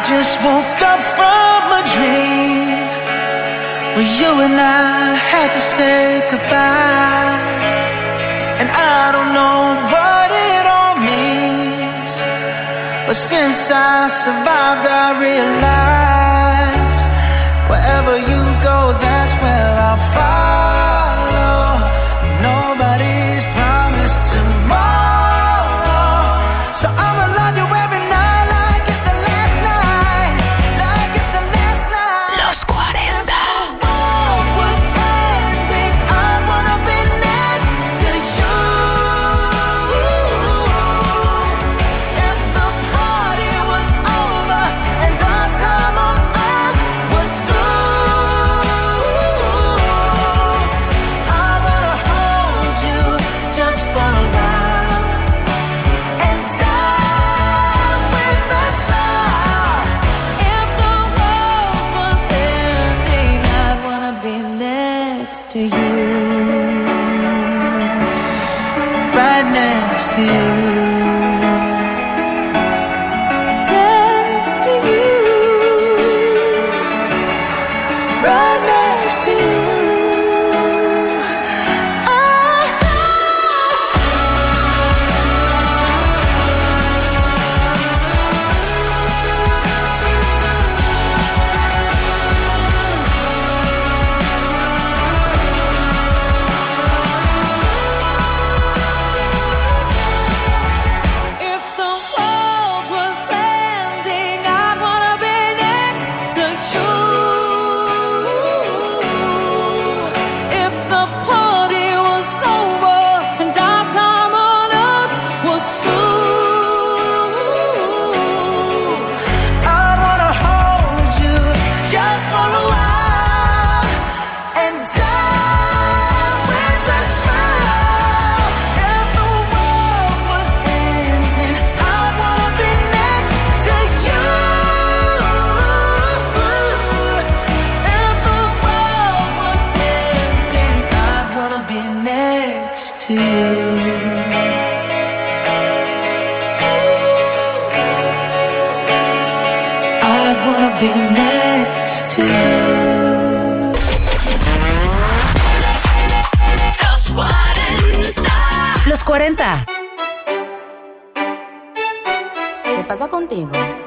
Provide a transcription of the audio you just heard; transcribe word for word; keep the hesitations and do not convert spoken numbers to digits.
just woke up from a dream where you and I had to say goodbye. And I don't know what it all means, but since I survived I realized wherever you go, that's where I'll follow. Nobody's promised tomorrow, so I'ma love you every night like it's the last night, like it's the last night. Los cuarenta. If the world was ending, I wanna be next to you. If the party was over and our time on earth was through, I wanna hold you just for a while and die with a smile. If the world was ending, I'd wanna be next to you, right next to you, next to you, right next to you. If the world was ending, I'd wanna be next to you. If the party was over and our time on earth was through, I'd wanna hold you just for a while and die with a smile. If the world was ending, I'd wanna be next to you. If the world was ending, I'd wanna be next to you. I'd wanna be next to you. Los cuarenta. Los cuarenta. ¿Qué pasa contigo?